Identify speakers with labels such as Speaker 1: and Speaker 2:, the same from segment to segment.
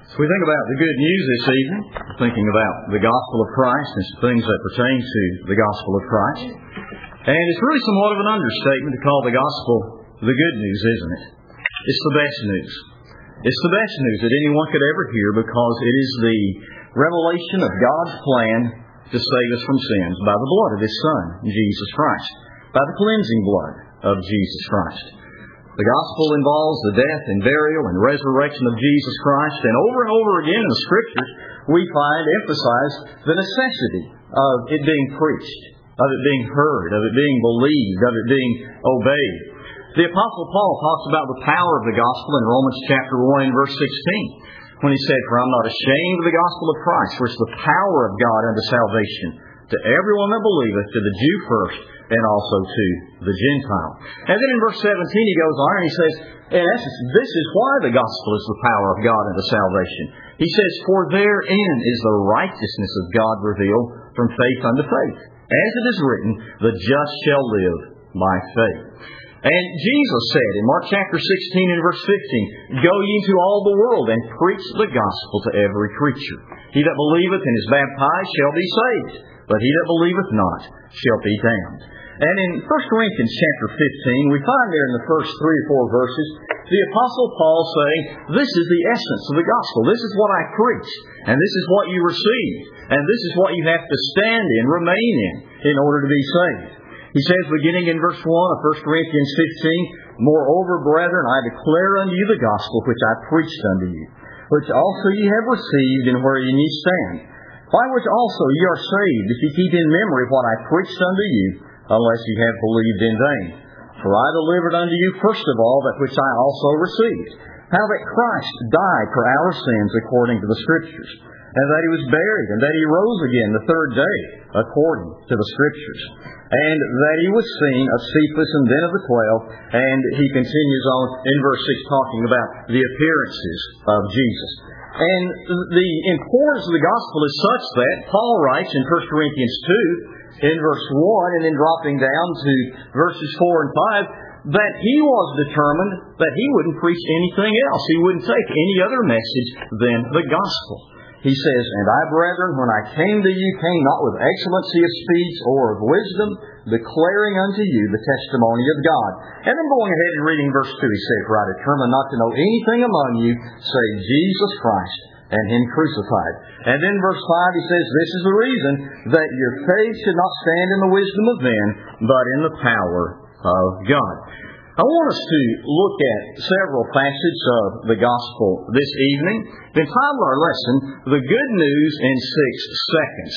Speaker 1: So we think about the good news this evening, thinking about the gospel of Christ and some things that pertain to the gospel of Christ. And it's really somewhat of an understatement to call the gospel the good news, isn't it? It's the best news. It's the best news that anyone could ever hear because it is the revelation of God's plan to save us from sins by the blood of His Son, Jesus Christ, by the cleansing blood of Jesus Christ. The gospel involves the death and burial and resurrection of Jesus Christ, and over again in the Scriptures we find emphasized the necessity of it being preached, of it being heard, of it being believed, of it being obeyed. The Apostle Paul talks about the power of the gospel in Romans chapter 1 and verse 16, when he said, "For I'm not ashamed of the gospel of Christ, for it's the power of God unto salvation to everyone that believeth, to the Jew first, and also to the Gentile." And then in verse 17 he goes on and he says, in essence, this is why the gospel is the power of God unto salvation. He says, "For therein is the righteousness of God revealed from faith unto faith. As it is written, the just shall live by faith." And Jesus said in Mark chapter 16 and verse 15, "Go ye into all the world and preach the gospel to every creature. He that believeth and is baptized shall be saved, but he that believeth not shall be damned." And in 1 Corinthians chapter 15, we find there in the first 3 or 4 verses, the Apostle Paul saying, this is the essence of the gospel. This is what I preach, and this is what you receive, and this is what you have to stand in, remain in order to be saved. He says, beginning in verse 1 of 1 Corinthians 15, "Moreover, brethren, I declare unto you the gospel which I preached unto you, which also ye have received, and wherein ye stand, by which also ye are saved, if ye keep in memory what I preached unto you, unless ye have believed in vain. For I delivered unto you first of all that which I also received, how that Christ died for our sins according to the Scriptures, and that He was buried, and that He rose again the third day according to the Scriptures, and that He was seen of Cephas and then of the 12, and he continues on in verse 6 talking about the appearances of Jesus. And the importance of the gospel is such that Paul writes in 1 Corinthians 2, in verse 1, and then dropping down to verses 4 and 5, that he was determined that he wouldn't preach anything else. He wouldn't take any other message than the gospel. He says, "And I, brethren, when I came to you, came not with excellency of speech or of wisdom, declaring unto you the testimony of God." And then going ahead and reading verse 2, he says, "For I determined not to know anything among you, save Jesus Christ and Him crucified." And then verse 5, he says, "This is the reason that your faith should not stand in the wisdom of men, but in the power of God." I want us to look at several facets of the gospel this evening. Entitled our lesson, "The Good News in 6 Seconds."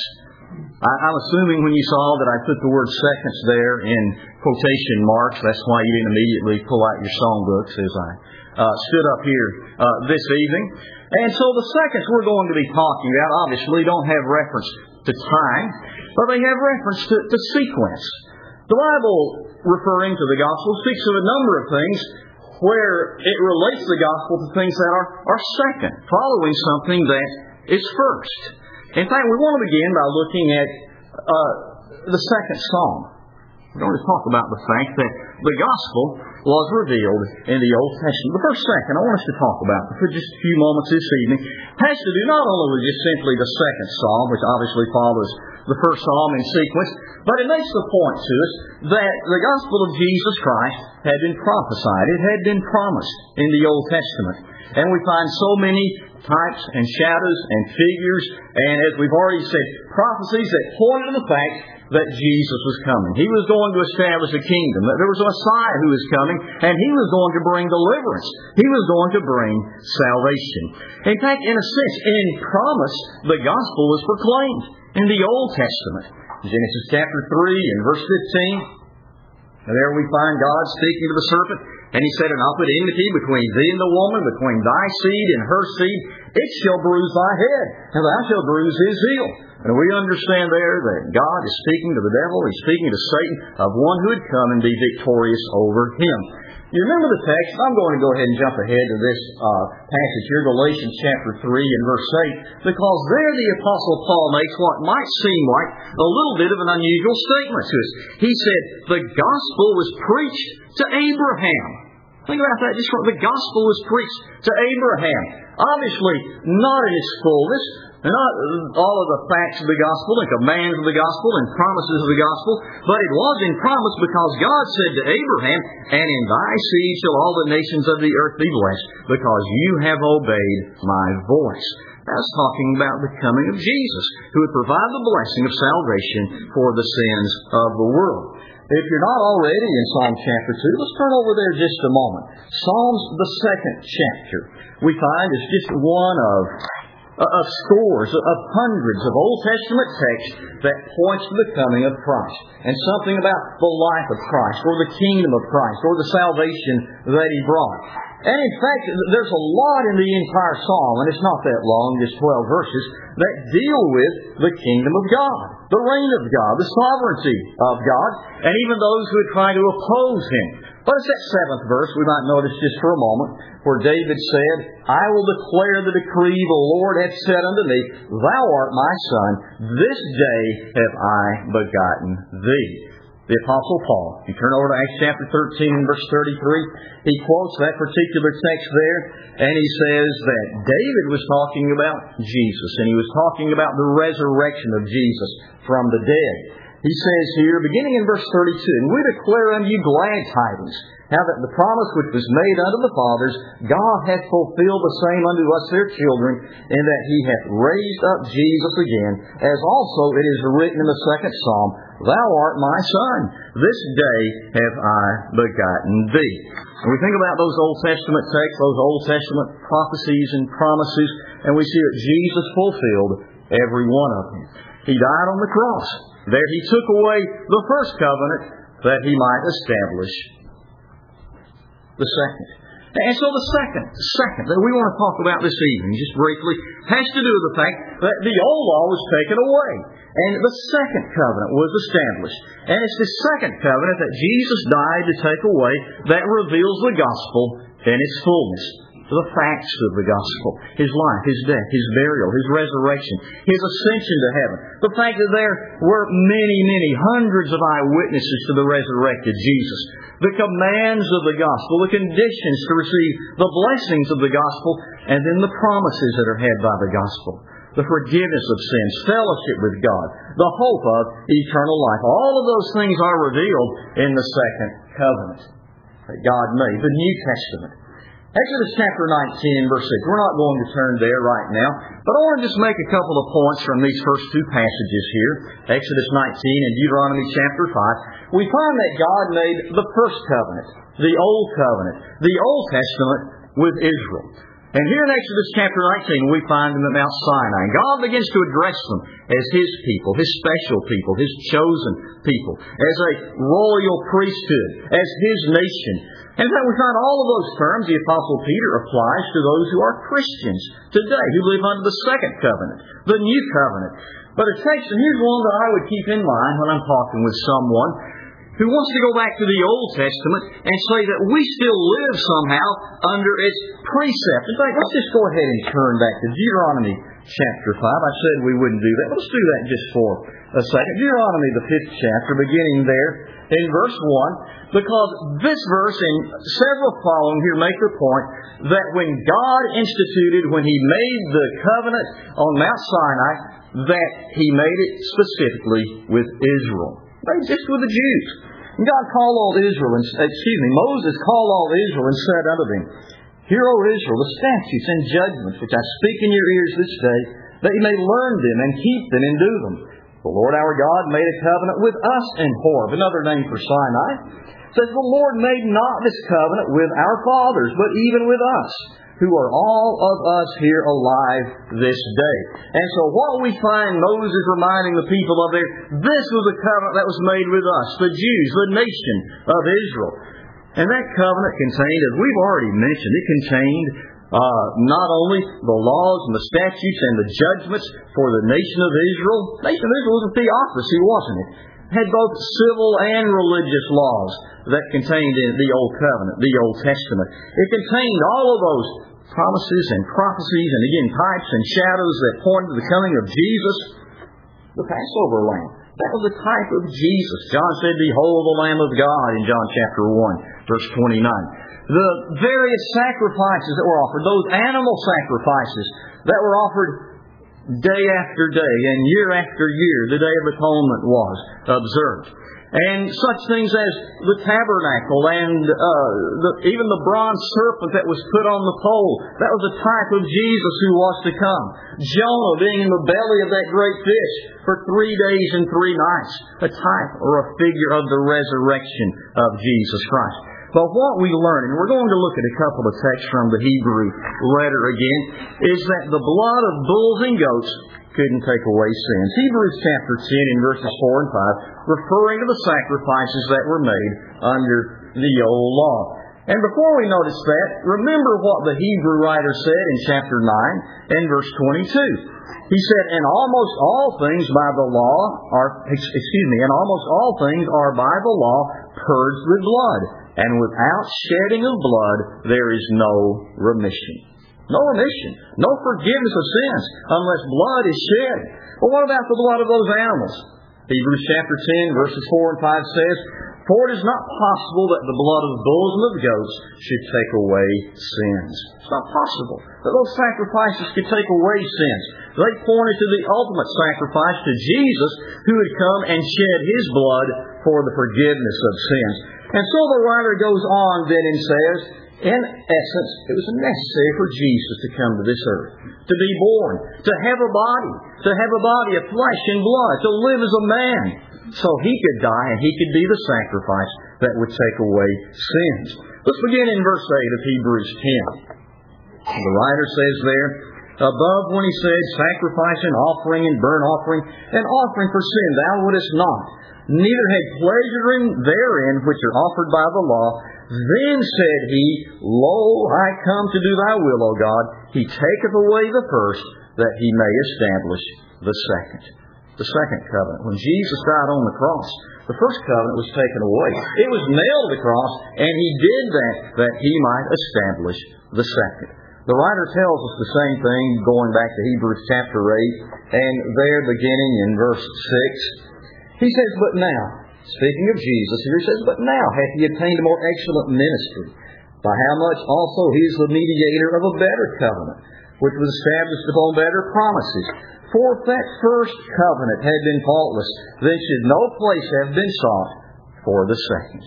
Speaker 1: I'm assuming when you saw that I put the word seconds there in quotation marks, that's why you didn't immediately pull out your songbooks as I stood up here this evening. And so the seconds we're going to be talking about obviously don't have reference to time, but they have reference to sequence. The Bible, referring to the gospel, speaks of a number of things where it relates the gospel to things that are second, following something that is first. In fact, we want to begin by looking at the second psalm. We're going to talk about the fact that the gospel was revealed in the Old Testament. The first second I want us to talk about for just a few moments this evening has to do not only with just simply the second psalm, which obviously follows the first psalm in sequence, but it makes the point to us that the gospel of Jesus Christ had been prophesied. It had been promised in the Old Testament. And we find so many types and shadows and figures, and as we've already said, prophecies that pointed to the fact that Jesus was coming. He was going to establish a kingdom, that there was a Messiah who was coming, and He was going to bring deliverance. He was going to bring salvation. In fact, in a sense, in promise, the gospel was proclaimed in the Old Testament. Genesis chapter 3 and verse 15. And there we find God speaking to the serpent, and He said, "And I'll put enmity between thee and the woman, between thy seed and her seed. It shall bruise thy head, and thou shalt bruise his heel." And we understand there that God is speaking to the devil, He's speaking to Satan, of one who would come and be victorious over him. You remember the text? I'm going to go ahead and jump ahead to this passage here, Galatians chapter 3 and verse 8, because there the Apostle Paul makes what might seem like a little bit of an unusual statement to us. He said, the gospel was preached to Abraham. Think about that. Just the gospel was preached to Abraham. Obviously, not in its fullness, and not all of the facts of the gospel and commands of the gospel and promises of the gospel, but it was in promise because God said to Abraham, "And in thy seed shall all the nations of the earth be blessed, because you have obeyed my voice." That's talking about the coming of Jesus, who would provide the blessing of salvation for the sins of the world. If you're not already in Psalm chapter 2, let's turn over there just a moment. Psalms, the 2nd chapter, we find is just one of scores, of hundreds of Old Testament texts that points to the coming of Christ, and something about the life of Christ, or the kingdom of Christ, or the salvation that He brought. And in fact, there's a lot in the entire Psalm, and it's not that long, just 12 verses, that deal with the kingdom of God, the reign of God, the sovereignty of God, and even those who would try to oppose Him. But it's that 7th verse we might notice just for a moment, where David said, "I will declare the decree the Lord hath said unto me, Thou art my son, this day have I begotten thee." The Apostle Paul, you turn over to Acts chapter 13 and verse 33, he quotes that particular text there, and he says that David was talking about Jesus, and he was talking about the resurrection of Jesus from the dead. He says here, beginning in verse 32, "And we declare unto you glad tidings, how that the promise which was made unto the fathers, God hath fulfilled the same unto us their children, in that He hath raised up Jesus again, as also it is written in the 2nd Psalm, Thou art my son, this day have I begotten thee." And we think about those Old Testament texts, those Old Testament prophecies and promises, and we see that Jesus fulfilled every one of them. He died on the cross. There He took away the first covenant that He might establish the second. And so the second that we want to talk about this evening, just briefly, has to do with the fact that the old law was taken away, and the second covenant was established. And it's the second covenant that Jesus died to take away that reveals the gospel in its fullness. The facts of the gospel, His life, His death, His burial, His resurrection, His ascension to heaven. The fact that there were many hundreds of eyewitnesses to the resurrected Jesus. The commands of the gospel, the conditions to receive the blessings of the gospel, and then the promises that are had by the gospel. The forgiveness of sins, fellowship with God, the hope of eternal life. All of those things are revealed in the second covenant that God made, the New Testament. Exodus chapter 19, verse 6. We're not going to turn there right now, but I want to just make a couple of points from these first two passages here, Exodus 19 and Deuteronomy chapter 5. We find that God made the first covenant, the Old Covenant, the Old Testament with Israel. And here in Exodus chapter 19, we find them at Mount Sinai. And God begins to address them as His people, His special people, His chosen people, as a royal priesthood, as His nation. And in fact, we find all of those terms the Apostle Peter applies to those who are Christians today, who live under the second covenant, the new covenant. But it takes, and here's one that I would keep in mind when I'm talking with someone who wants to go back to the Old Testament and say that we still live somehow under its precepts. In fact, let's just go ahead and turn back to Deuteronomy chapter 5. I said we wouldn't do that. Let's do that just for a second. Deuteronomy, the 5th chapter, beginning there in verse 1, because this verse and several following here make the point that when God instituted, when He made the covenant on Mount Sinai, that He made it specifically with Israel. Not just with the Jews. And God called all Israel, Moses called all Israel and said unto them, Hear, O Israel, the statutes and judgments which I speak in your ears this day, that ye may learn them and keep them and do them. The Lord our God made a covenant with us in Horeb, another name for Sinai. It says, The Lord made not this covenant with our fathers, but even with us, who are all of us here alive this day. And so what we find Moses reminding the people of there, this was a covenant that was made with us, the Jews, the nation of Israel. And that covenant contained, as we've already mentioned, it contained not only the laws and the statutes and the judgments for the nation of Israel. The nation of Israel was a theocracy, wasn't it? It had both civil and religious laws that contained in the Old Covenant, the Old Testament. It contained all of those promises and prophecies, and again, types and shadows that pointed to the coming of Jesus, the Passover lamb. That was a type of Jesus. John said, Behold the Lamb of God in John chapter 1, verse 29. the various sacrifices that were offered, those animal sacrifices that were offered day after day and year after year, the Day of Atonement was observed. And such things as the tabernacle and even the bronze serpent that was put on the pole. That was a type of Jesus who was to come. Jonah being in the belly of that great fish for 3 days and 3 nights. A type or a figure of the resurrection of Jesus Christ. But what we learn, and we're going to look at a couple of texts from the Hebrew letter again, is that the blood of bulls and goats couldn't take away sins. Hebrews chapter 10 in verses 4 and 5, referring to the sacrifices that were made under the old law. And before we notice that, remember what the Hebrew writer said in chapter 9 and verse 22. He said, and almost all things by the law and almost all things are by the law purged with blood. And without shedding of blood, there is no remission. No remission. No forgiveness of sins unless blood is shed. But what about the blood of those animals? Hebrews chapter 10 verses 4 and 5 says, for it is not possible that the blood of bulls and of goats should take away sins. It's not possible that those sacrifices could take away sins. They pointed to the ultimate sacrifice, to Jesus, who had come and shed His blood for the forgiveness of sins. And so the writer goes on then and says, in essence, it was necessary for Jesus to come to this earth, to be born, to have a body of flesh and blood, to live as a man, so He could die and He could be the sacrifice that would take away sins. Let's begin in verse 8 of Hebrews 10. The writer says there, above when he said, sacrifice and offering and burnt offering and offering for sin thou wouldest not, neither had pleasure therein which are offered by the law. Then said he, lo, I come to do thy will, O God. He taketh away the first, that He may establish the second. The second covenant. When Jesus died on the cross, the first covenant was taken away. It was nailed to the cross, and He did that He might establish the second. The writer tells us the same thing going back to Hebrews chapter 8, and there beginning in verse 6. He says, but now, speaking of Jesus, here he says, but now hath He obtained a more excellent ministry, by how much also He is the mediator of a better covenant, which was established upon better promises. For if that first covenant had been faultless, then should no place have been sought for the second.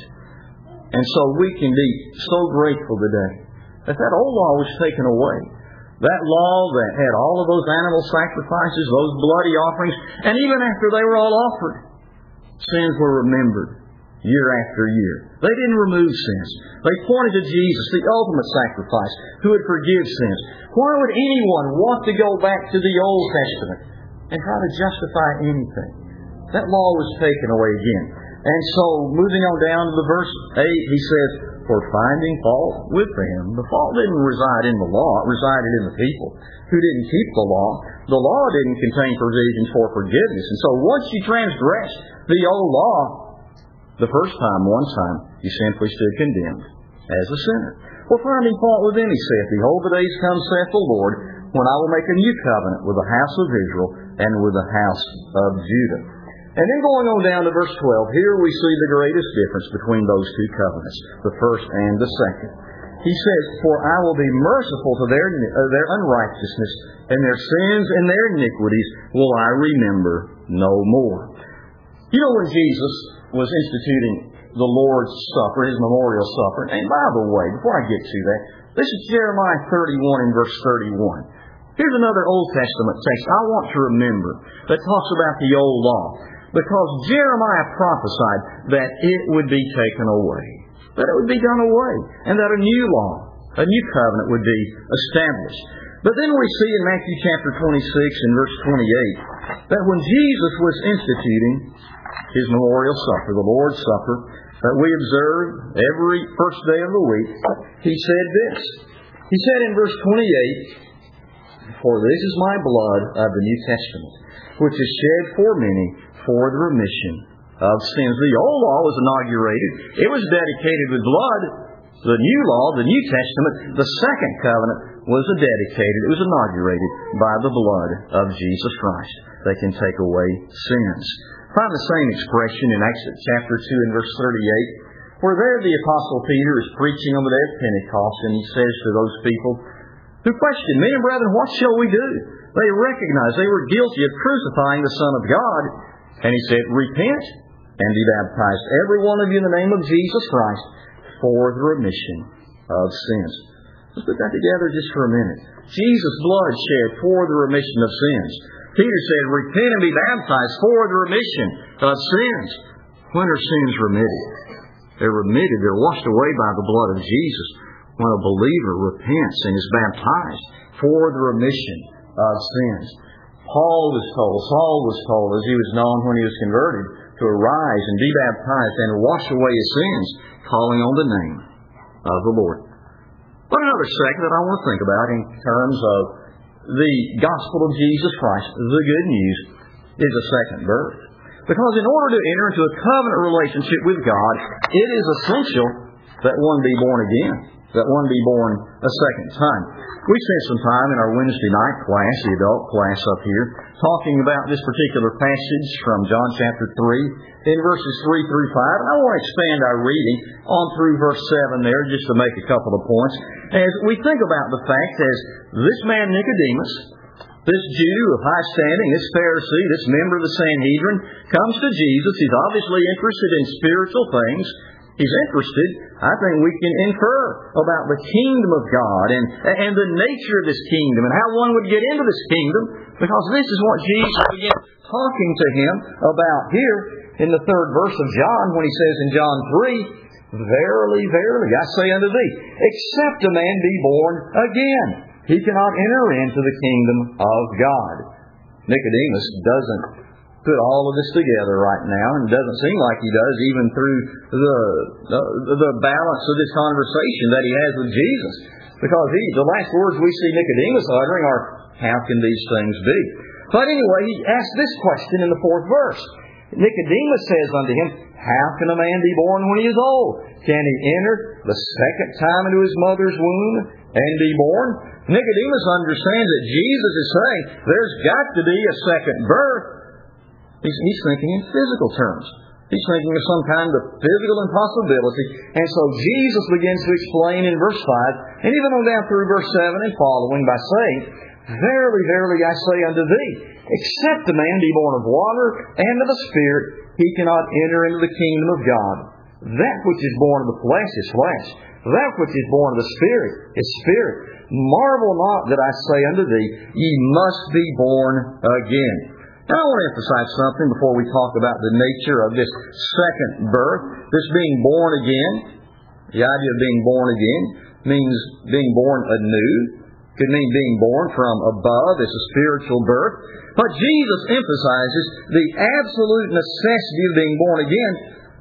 Speaker 1: And so we can be so grateful today that old law was taken away. That law that had all of those animal sacrifices, those bloody offerings, and even after they were all offered, sins were remembered year after year. They didn't remove sins. They pointed to Jesus, the ultimate sacrifice, who would forgive sins. Why would anyone want to go back to the Old Testament and try to justify anything? That law was taken away again. And so, moving on down to the verse 8, he says, for finding fault with them. The fault didn't reside in the law, it resided in the people who didn't keep the law. The law didn't contain provisions for forgiveness. And so once you transgressed the old law, the first time, one time, you simply stood condemned as a sinner. For finding fault with them, he saith, behold, the days come, saith the Lord, when I will make a new covenant with the house of Israel and with the house of Judah. And then going on down to verse 12, here we see the greatest difference between those two covenants, the first and the second. He says, for I will be merciful to their unrighteousness, and their sins and their iniquities will I remember no more. You know, when Jesus was instituting the Lord's Supper, His memorial supper, and by the way, before I get to that, this is Jeremiah 31 and verse 31. Here's another Old Testament text I want to remember that talks about the old law. Because Jeremiah prophesied that it would be taken away, that it would be done away, and that a new law, a new covenant would be established. But then we see in Matthew chapter 26 and verse 28 that when Jesus was instituting His memorial supper, the Lord's Supper, that we observe every first day of the week, He said this. He said in verse 28, for this is my blood of the New Testament, which is shed for many for the remission of sins. The old law was inaugurated. It was dedicated with blood. The new law, the New Testament, the second covenant, was dedicated. It was inaugurated by the blood of Jesus Christ that can take away sins. Find the same expression in Acts chapter 2 and verse where there the Apostle Peter is preaching on the day of Pentecost, and he says to those people who questioned, "Men and brethren, what shall we do?" They recognized they were guilty of crucifying the Son of God. And he said, "Repent and be baptized, every one of you, in the name of Jesus Christ, for the remission of sins." Let's put that together just for a minute. Jesus' blood shed for the remission of sins. Peter said, "Repent and be baptized for the remission of sins." When are sins remitted? They're remitted. They're washed away by the blood of Jesus when a believer repents and is baptized for the remission of sins. Saul was told as he was known when he was converted, to arise and be baptized and wash away his sins, calling on the name of the Lord. But another second that I want to think about in terms of the gospel of Jesus Christ, the good news, is a second birth. Because in order to enter into a covenant relationship with God, it is essential that one be born again, that one be born a second time. We spent some time in our Wednesday night class, the adult class up here, talking about this particular passage from John chapter 3, in verses 3 through 5. And I want to expand our reading on through verse 7 there, just to make a couple of points. As we think about the fact as this man Nicodemus, this Jew of high standing, this Pharisee, this member of the Sanhedrin, comes to Jesus. He's obviously interested in spiritual things. He's interested, I think we can infer about the kingdom of God and the nature of this kingdom and how one would get into this kingdom, because this is what Jesus begins talking to him about here in the 3rd verse of John, when he says in John 3, "Verily, verily, I say unto thee, except a man be born again, he cannot enter into the kingdom of God." Nicodemus doesn't put all of this together right now, and it doesn't seem like he does, even through the balance of this conversation that he has with Jesus. Because the last words we see Nicodemus uttering are, "How can these things be?" But anyway, he asks this question in the 4th verse. Nicodemus says unto him, "How can a man be born when he is old? Can he enter the second time into his mother's womb and be born?" Nicodemus understands that Jesus is saying there's got to be a second birth. He's thinking in physical terms. He's thinking of some kind of physical impossibility. And so Jesus begins to explain in verse 5, and even on down through verse 7 and following, by saying, "Verily, verily, I say unto thee, except a man be born of water and of the Spirit, he cannot enter into the kingdom of God. That which is born of the flesh is flesh. That which is born of the Spirit is spirit. Marvel not that I say unto thee, ye must be born again." Now I want to emphasize something before we talk about the nature of this second birth, this being born again. The idea of being born again means being born anew. Could mean being born from above. It's a spiritual birth. But Jesus emphasizes the absolute necessity of being born again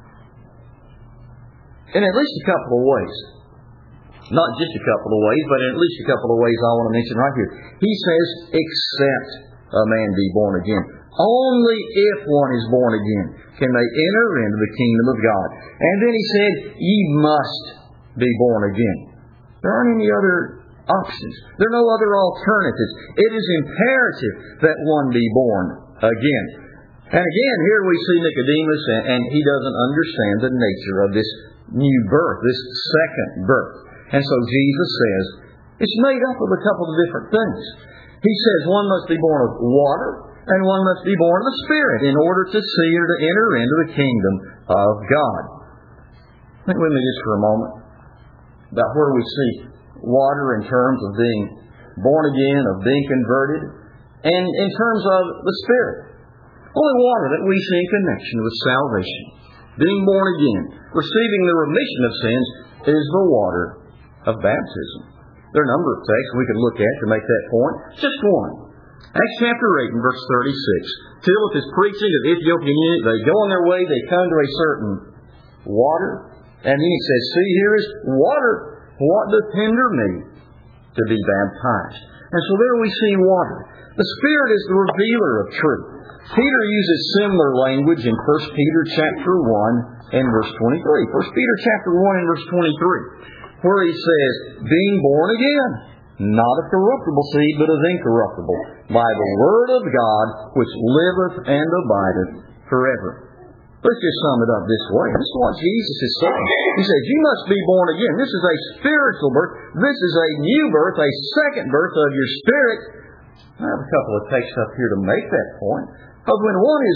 Speaker 1: in at least a couple of ways. Not just a couple of ways, but in at least a couple of ways I want to mention right here. He says, except a man be born again. Only if one is born again can they enter into the kingdom of God. And then he said, ye must be born again. There aren't any other options. There are no other alternatives. It is imperative that one be born again. And again, here we see Nicodemus, and he doesn't understand the nature of this new birth, this second birth. And so Jesus says, it's made up of a couple of different things. He says one must be born of water and one must be born of the Spirit in order to see or to enter into the kingdom of God. Think with me just for a moment about where we see water in terms of being born again, of being converted, and in terms of the Spirit. Only water that we see in connection with salvation, being born again, receiving the remission of sins, is the water of baptism. There are a number of texts we could look at to make that point. Just one. Acts chapter 8 and verse 36. Philip is preaching to the Ethiopian eunuch. They go on their way. They come to a certain water. And then he says, see, here is water. What doth hinder me to be baptized? And so there we see water. The Spirit is the revealer of truth. Peter uses similar language in 1 Peter chapter 1 and verse 23. 1 Peter chapter 1 and verse 23. Where he says, being born again, not of corruptible seed, but of incorruptible, by the word of God, which liveth and abideth forever. Let's just sum it up this way. This is what Jesus is saying. He says, you must be born again. This is a spiritual birth. This is a new birth, a second birth of your spirit. I have a couple of texts up here to make that point. Because when one is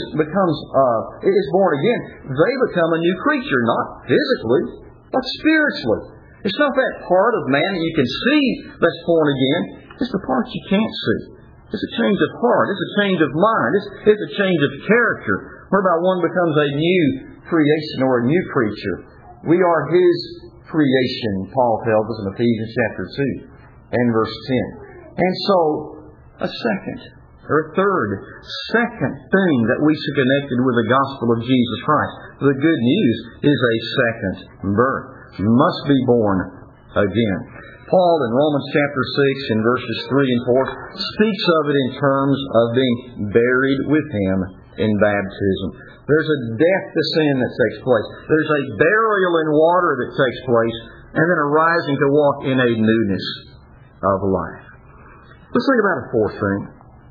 Speaker 1: born again, they become a new creature, not physically, but spiritually. It's not that part of man that you can see that's born again. It's the part you can't see. It's a change of heart. It's a change of mind. It's a change of character. Whereby one becomes a new creation or a new creature. We are His creation, Paul tells us in Ephesians chapter 2 and verse 10. And so, a third thing that we see connected with the gospel of Jesus Christ, the good news, is a second birth. You must be born again. Paul in Romans chapter 6 in verses 3 and 4 speaks of it in terms of being buried with Him in baptism. There's a death to sin that takes place. There's a burial in water that takes place, and then a rising to walk in a newness of life. Let's think about a fourth thing.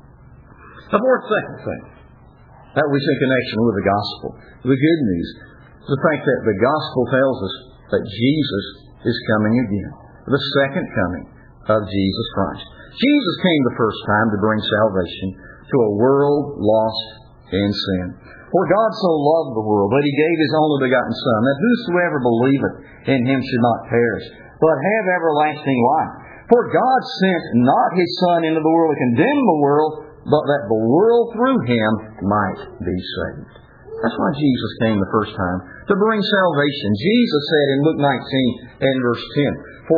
Speaker 1: Second thing that we see in connection with the gospel. The good news is the fact that the gospel tells us that Jesus is coming again. The second coming of Jesus Christ. Jesus came the first time to bring salvation to a world lost in sin. For God so loved the world that He gave His only begotten Son, that whosoever believeth in Him should not perish, but have everlasting life. For God sent not His Son into the world to condemn the world, but that the world through Him might be saved. That's why Jesus came the first time, to bring salvation. Jesus said in Luke 19 and verse 10,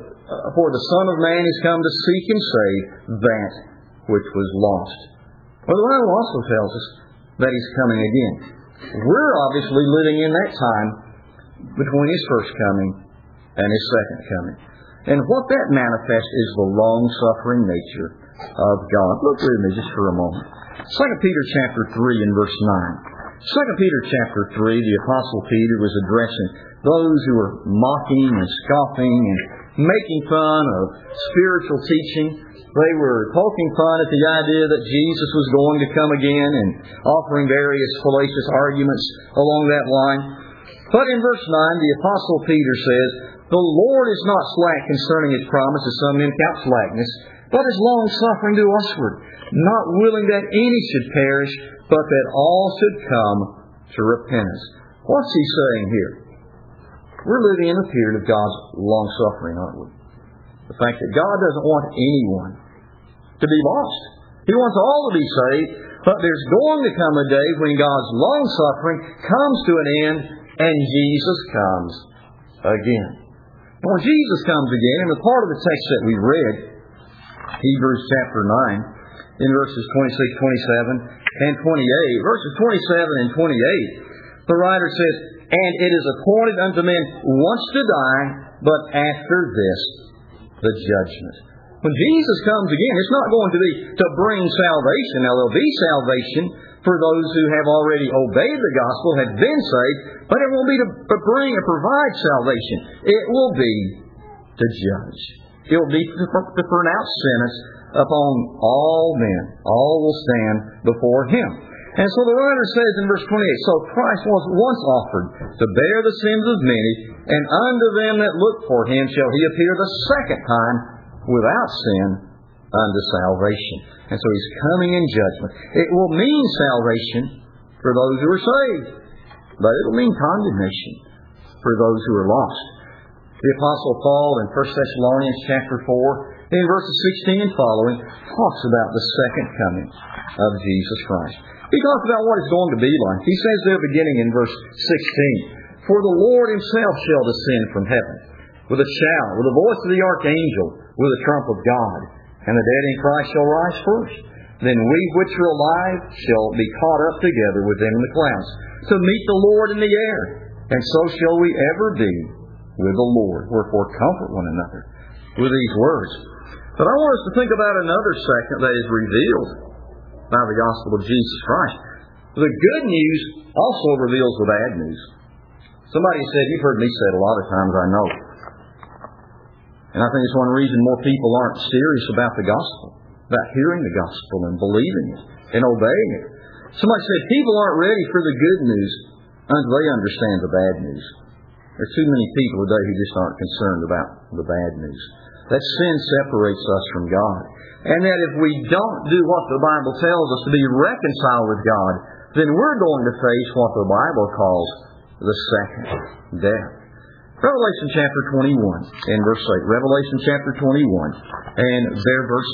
Speaker 1: For the Son of Man is come to seek and save that which was lost. Well, the Bible also tells us that He's coming again. We're obviously living in that time between His first coming and His second coming. And what that manifests is the long-suffering nature of God. Look with me just for a moment. 2 Peter chapter 3 and verse 9. 2 Peter chapter 3, the Apostle Peter was addressing those who were mocking and scoffing and making fun of spiritual teaching. They were poking fun at the idea that Jesus was going to come again and offering various fallacious arguments along that line. But in verse 9, the Apostle Peter says, The Lord is not slack concerning His promise, as some men count slackness, but is long-suffering to usward, not willing that any should perish, but that all should come to repentance. What's He saying here? We're living in a period of God's long-suffering, aren't we? The fact that God doesn't want anyone to be lost. He wants all to be saved, but there's going to come a day when God's long-suffering comes to an end and Jesus comes again. And when Jesus comes again, in the part of the text that we read, Hebrews chapter 9, in verses 26, 27, and 28, verses 27 and 28, the writer says, And it is appointed unto men once to die, but after this, the judgment. When Jesus comes again, it's not going to be to bring salvation. Now, there'll be salvation for those who have already obeyed the gospel, have been saved, but it won't be to bring or provide salvation. It will be to judge. It will be to pronounce sentence upon all men. All will stand before Him. And so the writer says in verse 28, So Christ was once offered to bear the sins of many, and unto them that look for Him shall He appear the second time without sin unto salvation. And so He's coming in judgment. It will mean salvation for those who are saved, but it will mean condemnation for those who are lost. The Apostle Paul in 1 Thessalonians chapter 4, in verses 16 and following, talks about the second coming of Jesus Christ. He talks about what it's going to be like. He says there beginning in verse 16, For the Lord Himself shall descend from heaven with a shout, with the voice of the archangel, with the trump of God, and the dead in Christ shall rise first. Then we which are alive shall be caught up together with them in the clouds, to meet the Lord in the air. And so shall we ever be with the Lord. Wherefore comfort one another with these words. But I want us to think about another second that is revealed by the gospel of Jesus Christ. The good news also reveals the bad news. Somebody said, you've heard me say it a lot of times, I know. And I think it's one reason more people aren't serious about the gospel, about hearing the gospel and believing it and obeying it. Somebody said, people aren't ready for the good news until they understand the bad news. There are too many people today who just aren't concerned about the bad news. That sin separates us from God. And that if we don't do what the Bible tells us to be reconciled with God, then we're going to face what the Bible calls the second death. Revelation chapter 21 and verse 8. Revelation chapter 21 and there verse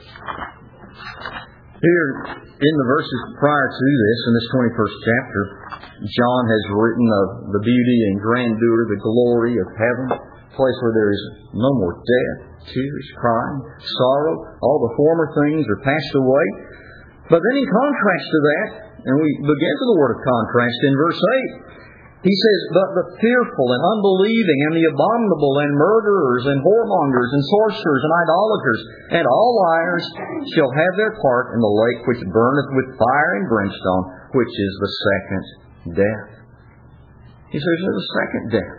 Speaker 1: 8. Here in the verses prior to this, in this 21st chapter, John has written of the beauty and grandeur, the glory of heaven, a place where there is no more death, tears, crying, sorrow. All the former things are passed away. But then in contrast to that, and we begin to the word of contrast in verse 8, he says, "But the fearful and unbelieving and the abominable and murderers and whoremongers and sorcerers and idolaters and all liars shall have their part in the lake which burneth with fire and brimstone, which is the second death." He says there's a second death.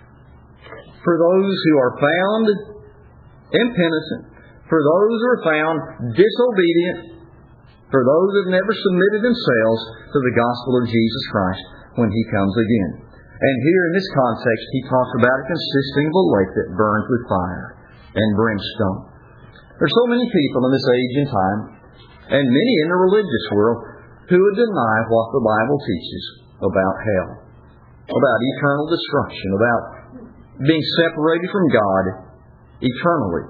Speaker 1: For those who are found impenitent, for those who are found disobedient, for those who have never submitted themselves to the gospel of Jesus Christ when He comes again. And here in this context, he talks about it consisting of a lake that burns with fire and brimstone. There's so many people in this age and time, and many in the religious world, who would deny what the Bible teaches about hell, about eternal destruction, about being separated from God eternally.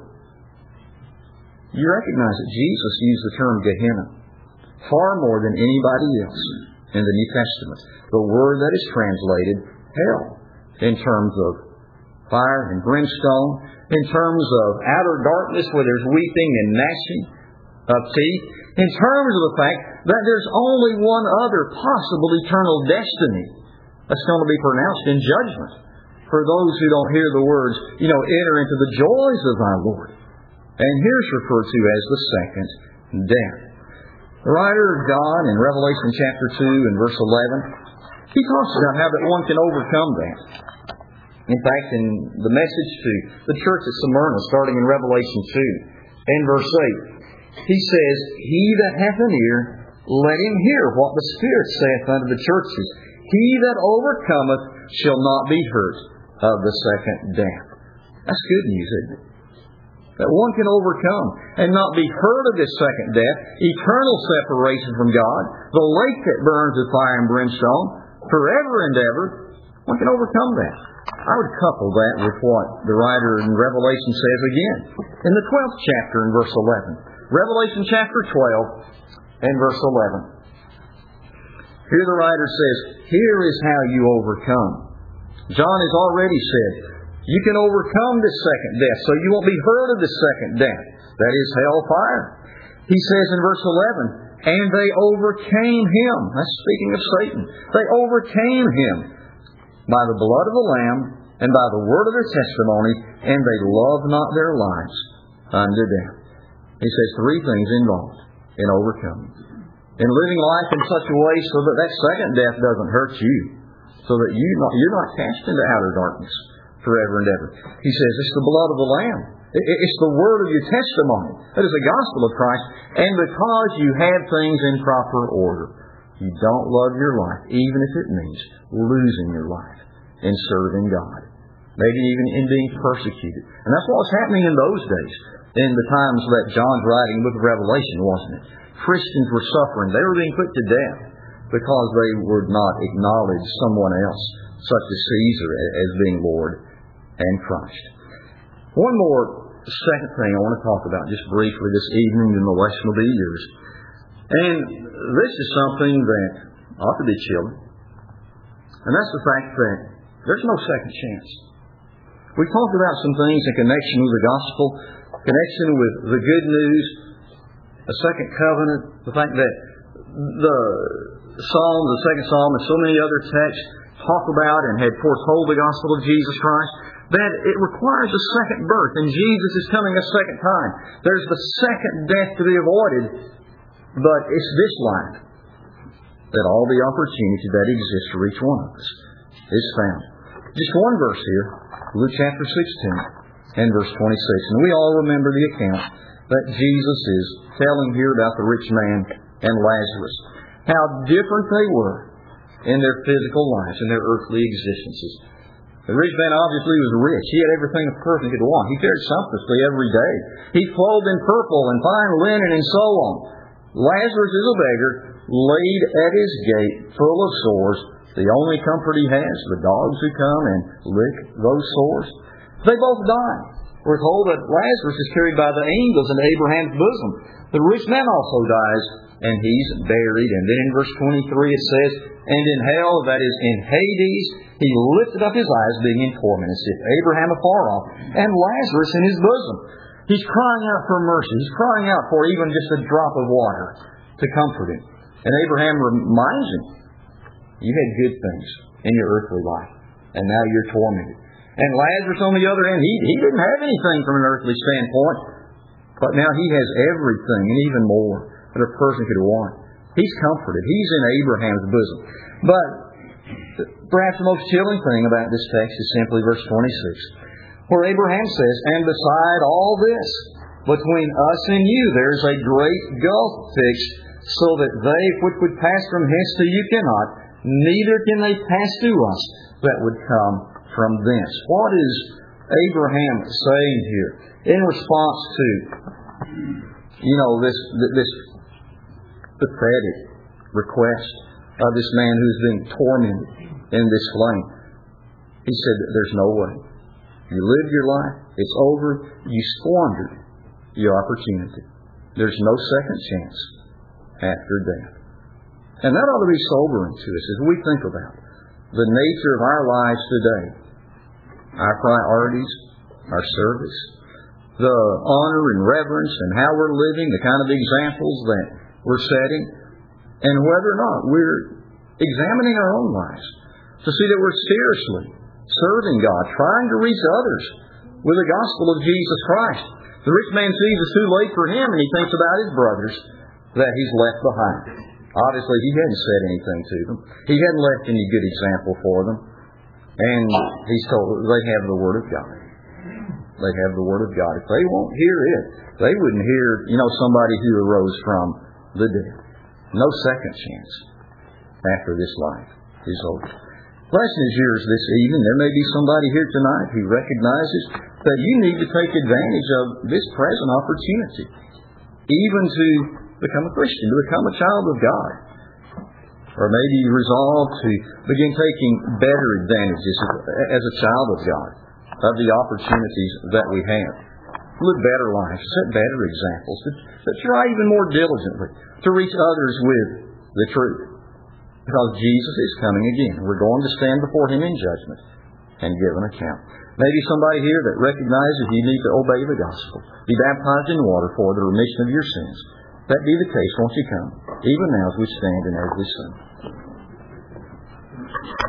Speaker 1: You recognize that Jesus used the term Gehenna far more than anybody else in the New Testament. The word that is translated hell, in terms of fire and brimstone, in terms of outer darkness where there's weeping and gnashing of teeth, in terms of the fact that there's only one other possible eternal destiny that's going to be pronounced in judgment for those who don't hear the words, enter into the joys of thy Lord. And here's referred to as the second death. The writer of John in Revelation chapter 2 and verse 11, he talks about how that one can overcome that. In fact, in the message to the church at Smyrna, starting in Revelation 2 and verse 8, he says, "He that hath an ear, let him hear what the Spirit saith unto the churches. He that overcometh shall not be hurt of the second death." That's good news, isn't it? That one can overcome and not be hurt of this second death, eternal separation from God, the lake that burns with fire and brimstone, forever and ever. One can overcome that. I would couple that with what the writer in Revelation says again in the 12th chapter in verse 11. Revelation chapter 12 and verse 11. Here the writer says, "Here is how you overcome." John has already said, you can overcome this second death, so you won't be hurt of the second death. That is hellfire. He says in verse 11, "And they overcame him." That's speaking of Satan. They overcame him by the blood of the Lamb and by the word of their testimony, and they loved not their lives unto death. He says three things involved in overcoming. In living life in such a way so that that second death doesn't hurt you, so that you're not cast into outer darkness forever and ever. He says it's the blood of the Lamb. It's the word of your testimony. That is the gospel of Christ. And because you have things in proper order, you don't love your life, even if it means losing your life in serving God. Maybe even in being persecuted. And that's what was happening in those days, in the times that John's writing the book of Revelation, wasn't it? Christians were suffering. They were being put to death because they would not acknowledge someone else, such as Caesar, as being Lord and Christ. One more second thing I want to talk about just briefly this evening, and the lesson will be yours. And this is something that ought to be chilling. And that's the fact that there's no second chance. We talked about some things in connection with the gospel, connection with the good news, the second covenant, the fact that the Psalm, the second Psalm, and so many other texts talk about and had foretold the gospel of Jesus Christ, that it requires a second birth, and Jesus is coming a second time. There's the second death to be avoided, but it's this life that all the opportunity that exists for each one of us is found. Just one verse here, Luke chapter 16 and verse 26. And we all remember the account that Jesus is telling here about the rich man and Lazarus. How different they were. in their physical lives, in their earthly existences. The rich man obviously was rich. He had everything a person could want. He fared sumptuously every day. He clothed in purple and fine linen and so on. Lazarus is a beggar, laid at his gate, full of sores. The only comfort he has, the dogs who come and lick those sores. They both die. We're told that Lazarus is carried by the angels into Abraham's bosom. The rich man also dies, and he's buried. And then in verse 23 it says, and in hell, that is in Hades, he lifted up his eyes, being in torment, and said, Abraham afar off, and Lazarus in his bosom. He's crying out for mercy. He's crying out for even just a drop of water to comfort him. And Abraham reminds him, you had good things in your earthly life, and now you're tormented. And Lazarus, on the other hand, he didn't have anything from an earthly standpoint, but now he has everything and even more that a person could want. He's comforted. He's in Abraham's bosom. But perhaps the most chilling thing about this text is simply verse 26, where Abraham says, and beside all this, between us and you, there's a great gulf fixed, so that they which would pass from hence to you cannot, neither can they pass to us that would come from thence. What is Abraham saying here in response to, this pathetic request of this man who's being tormented in this flame? He said, there's no way. You lived your life. It's over. You squandered your opportunity. There's no second chance after death. And that ought to be sobering to us as we think about the nature of our lives today, our priorities, our service, the honor and reverence and how we're living, the kind of examples that we're setting, and whether or not we're examining our own lives to see that we're seriously serving God, trying to reach others with the gospel of Jesus Christ. The rich man sees it's too late for him, and he thinks about his brothers that he's left behind. Obviously, he hadn't said anything to them. He hadn't left any good example for them. And he's told they have the Word of God. They have the Word of God. If they won't hear it, they wouldn't hear, somebody who arose from the dead. No second chance after this life is over. The lesson is yours this evening. There may be somebody here tonight who recognizes that you need to take advantage of this present opportunity, even to become a Christian, to become a child of God. Or maybe you resolve to begin taking better advantages as a child of God of the opportunities that we have. Live better lives, set better examples, to try even more diligently to reach others with the truth. Because Jesus is coming again. We're going to stand before Him in judgment and give an account. Maybe somebody here that recognizes you need to obey the gospel, be baptized in water for the remission of your sins. If that be the case, won't you come, even now as we stand and as we sing.